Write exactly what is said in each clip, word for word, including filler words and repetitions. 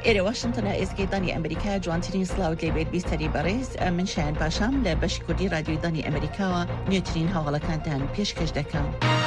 ئێرە واشنتن ئێسکەی دانی ئەمریکا جوانترین سڵاوت لێبێت بیستەری بەڕێز من شایان پاشام لە بەشی کوردی رادیۆی دانی ئەمریکاوە نوێترین هەواڵەکانتان پێشکەش دەکەم.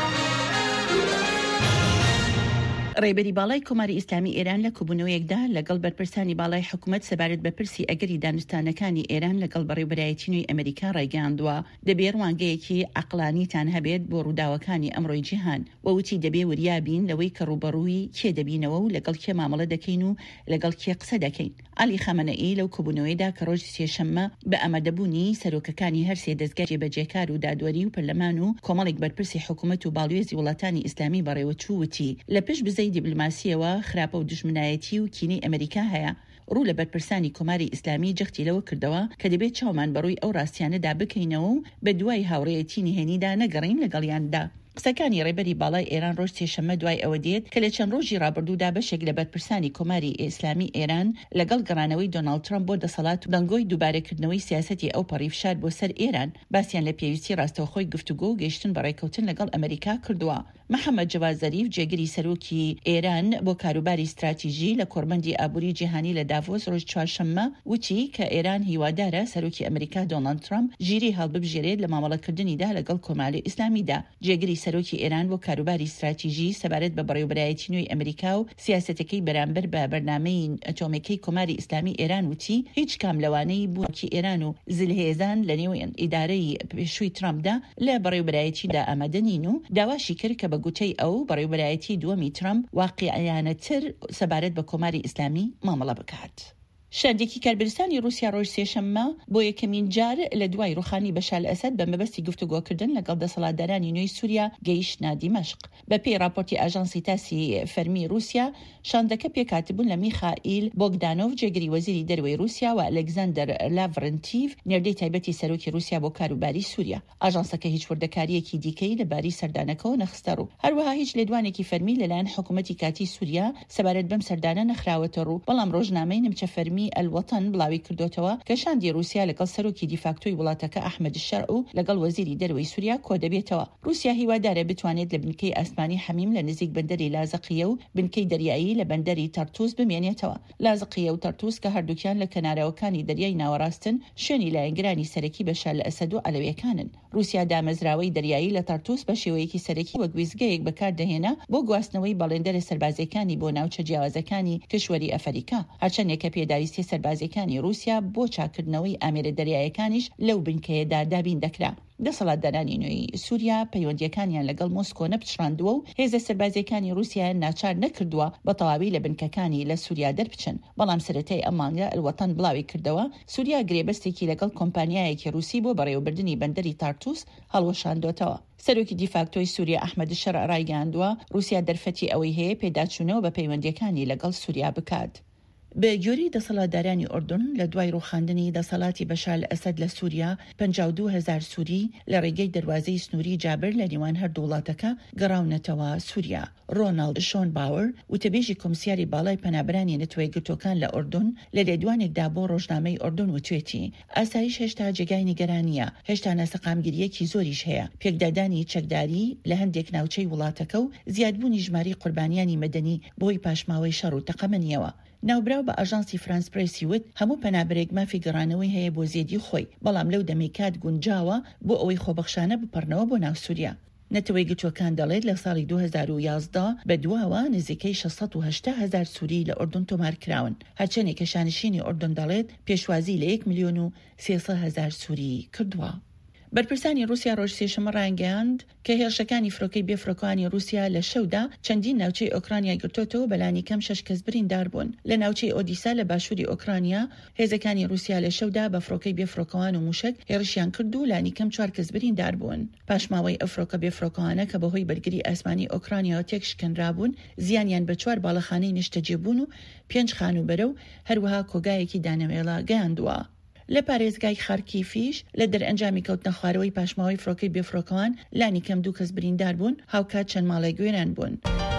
ڕێبەری باڵای کۆماری ئیسلامی ئێران لە کوبوونەوەیەکدا لەگەڵ بەرپرسانی باڵای حکوومەت سەبارەت بە پرسی ئەگەری دانوستانەکانی ئێران لەگەڵ بەڕێوەبەرایەتی نوێی ئەمریکا ڕایگەاندووە دەبێ ڕوانگەیەکی عەقلانیتان هەبێت بۆ ڕووداوەکانی ئەمڕۆی جیهان وەوتی دەبێ وریابین لەوەی کە ڕوبەڕووی کێ دەبینەوە و لەگەڵ کێ مامەڵە دەکەین و لەگەڵ کێ قسە دەکەین. عەلی خەمەنەئی لەو کوبوونەوەیدا کە ڕۆژی سێشەممە بە ئەمەدەبوونی سەرۆکەکانی هەر سێ دەستگای جێبەجێکار و دادوەری و پەرلەمان و کۆمەڵێک بەرپرسی حکوومەت و باڵوێزی وڵاتانی ئیسلامی بەڕێوەچوو وتی لە پشت بزەی دیبلۆماسیەوە خراپە و دژمنایەتی و کینەی ئەمریکا هەیە. ڕوو لە بەرپرسانی کۆماری ئیسلامی جەختی لەوە کردەوە کە دەبێت چاومان بەڕووی ئەو ڕاستیانەدا بکەینەوە و بە دوای هاوڕێیەتی نهێنیدا نەگەڕین لەگەڵیاندا. قسەکانی ڕێبەری باڵای ئێران ڕۆژ سێشەممە دوای ئەوە دێت کە لە چەند ڕۆژی ڕابردوودا بەشێک لە بەرپرسانی کۆماری ئیسلامی ئێران لەگەڵ گەڕانەوەی دۆناڵد ترامپ بۆ دەسەڵات و بەنگۆی دووبارەکردنەوەی سیاسەتی ئەو پەڕیفشار بۆ سەر ئێران باسییان لە پێویستی ڕاستەوخۆی گفتوگۆ و گەیشتن بە ڕێکەوتن لەگەڵ ئەمریکا کردووە. محەممەد جەواد زەریف جێگری سەرۆکی ئێران بۆ کاروباری استراتیژی لە کۆربەندی ئابووری جیهانی لە دافۆس ڕۆژ چوارشەممە وتی کە ئێران هیوادارە سەرۆکی ئەمریکا دۆناڵد ترامپ ژیری هەڵببژێرێت لە مامەڵەکردنیدا لەگەڵ کۆماری ئیسلامیدا. جێگری سەرۆکی ئێران بۆ کاروباری استراتیژی سەبارەت بە بەڕێوەبەرایەتی نوێی ئەمریکا و سیاسەتەکەی بەرامبەر بە بەرنامەی ئەتۆمەکەی کۆماری ئیسلامی ئێران وتی هیچ کام لەوانەی بووکی ئێران و زلهێزان لە نێو ئیدارەی پێشووی ترامپدا لە بەڕێوەبەرایەتیدا ئامادە نین و داواشی کرد کە بە گوتەی ئەو بەڕێوەبەرایەتی دووەمی ترامپ واقیعیانەتر سەبارەت بە کۆماری ئیسلامی مامەڵە بکات. شاردێکی کاربرستانی رووسیا ڕۆژ سێشەممە بۆ یەکەمین جار لە دوای ڕوخانی بەشار ئەسەد بە مەبەستی گفتوگۆکردن لەگەڵ دەسەڵاتدارانی نوێی سووریا گەیشتە دیمەشق. بە پێی راپۆرتی ئاژانسی تاسی فەرمی رووسیا شاندەکە پێکاتبوون لە میخائیل بۆگدانۆڤ جێگری وەزیری دەروەی رووسیا و ئەلێکزاندەر لاڤرنتیڤ نێردەی تایبەتی سەرۆکی رووسیا بۆ کاروباری سووریا. ئاژانسەکە هیچ وردەکاریەکی دیکەی لەباری سەردانەکەەوە نەخستە ڕوو. هەروەها هیچ لێدوانێکی فەرمی لەلایەن حکوومەتی کاتی سووریا سەبارەت بەم سەردانە نەخراوەتە ڕوو. بەڵام ڕۆژنامەی نمچە فەرمی الوطن بڵاوی کردوتەوە کە شاندی رووسیا لەگەڵ سەرۆکی دیفاکتۆی وڵاتەکە ئەحمەد شەرع و لەگەڵ وەزیری دەروەی سووریا کۆ دەبێتەوە. رووسیا هیوادارە بتوانێت لە بنکەی ئاسمانی حەمیم لە نزیک بەندەری لازقیە و بنکەی دەریایی لە بەندەری تەرتوس بمێنێتەوە. لازقیە و تەرتوس کە هەردووکیان لە کەنارەوەکانی دەریای ناوەڕاستن شوێنی لایەنگرانی سەرەکی بەشار لە ئەسەد و ئەلەویەکانن. رووسیا دامەزراوەی دەریایی لە تەرتوس بە شێوەیەکی سەرەکی وەک ویزگەیەک بەکاردەهێنا بۆ گواستنەوەی بەڵێندەرە سەربازەکانی بۆ ناوچە جیاوازەکانی کشوەری ئەفریقا. هەرچەندێکە پێداویستی سەربازەکانی رووسیا بۆ چاکردنەوەی ئامێرە دەریایەکانیش لەو بنکەیەدا دابین دەکرا. دەسەڵاتدارانی نوێی سووریا پەیوەندیەکانیان لەگەڵ مۆسکۆ نەپچڕاندووە و هێزە سەربازیەکانی رووسیا ناچار نەکردووە بە تەواوی لە بنکەکانی لە سووریا دەربچن. بەڵام سەرەتای ئەم مانگە الوەتەن بڵاوی کردەوە سووریا گرێبەستێکی لەگەڵ کۆمپانیایەکی رووسی بۆ بەڕێوەبردننی بەندەری تارتوس هەڵوەشاندۆتەوە. سەرۆکی دیفاکتۆی سووریا ئەحمەد شەرع ڕایگەاندووە رووسیا دەرفەتی ئەوەی هەیە پێداچوونەوە بە پەیوەندیەکانی لەگەڵ سووریا بکات. بە گوێرەی دەسەڵاتدارانی ئوردون لە دوای ڕوخاندنی دەسەڵاتی بەشار ئەسەد لە سووریا پەنجاو و دوو هەزار سووری لە ڕێگەی دەواازەی سنووری جابر لە نێوان هەردوو وڵاتەکە گەڕاونەتەوە سووریا. ڕۆناڵد شۆن باور وتەبێژی کۆمسیاری باڵای پەنابرانی نەتوەیەگرتوەکان لە ئوردون لە لێدوانێکدا بۆ ڕۆژنامەی ئوردون وتوێتی ئاسایش هێشتا جێگای نیگەرانیە، هێشتا نەسەقامگیریەکی زۆریش هەیە. پێکدادانی چەکداری لە هەندێک ناوچەی وڵاتەکە و زیادبوونی ژماری قوربانیانی مەدەنی بۆی پاشماوەی شەڕ و تەقەمەنیەوە. ناوبراو بە ئاژانسی فرانس پرێسی وت هەموو پەنابەرێک مافی گەڕانەوەی هەیە بۆ زێدی خۆی، بەڵام لەو دەمەی کات گونجاوە بۆ ئەوەی خۆبەخشانە بپەڕنەوە بۆ ناو سووریا. نەتەوەی گرتوەکان دەڵێت لە ساڵی دوو هەزار و یازدە بە دواوە نزیکەی شەشسەد و هەشتا هەزار سووری لە ئوردون تۆمارکراون. هەرچەندێک کە شانشینی ئوردون دەڵێت پێشوازی لە یەک ملیۆن و سێسەد هەزار سووری کردووە. بەرپرسانی رووسیا ڕۆژ سێشەممە ڕایگەیاند کە هێرشەکانی فرۆکەی بێفرۆکەوانی رووسیا لە شەودا چەندین ناوچەی ئۆکرانیا گرتوتەوە بەلانی کەم شەش کەس بریندار بوون. لە ناوچەی ئۆدیسا لە باشووری ئۆکرانیا هێزەکانی رووسیا لە شەودا بە فڕۆکەی بێفرۆکەوان و موشک هێرشیان کرد و لانی کەم چوار کەس بریندار بوون. پاشماوەی ئەو فڕۆکە بێفرۆکەوانە کە بەهۆی بەرگری ئاسمانی ئۆکرانیا تێکشکەنرابوون زیانیان بە چوار باڵەخانەی نیشتەجێبوون و پێنج خانوبەرە و هەروەها کۆگایەکی دانەوێڵە گەیاندووە. لە پارێزگای خارکیفیش لە دەرئەنجامی کەوتنە خوارەوەی پاشماوەی فڕۆکەی بێفرۆکەوان لانی کەم دوو کەس بریندار بوون، هاوکات چەند ماڵی گوێران بوون.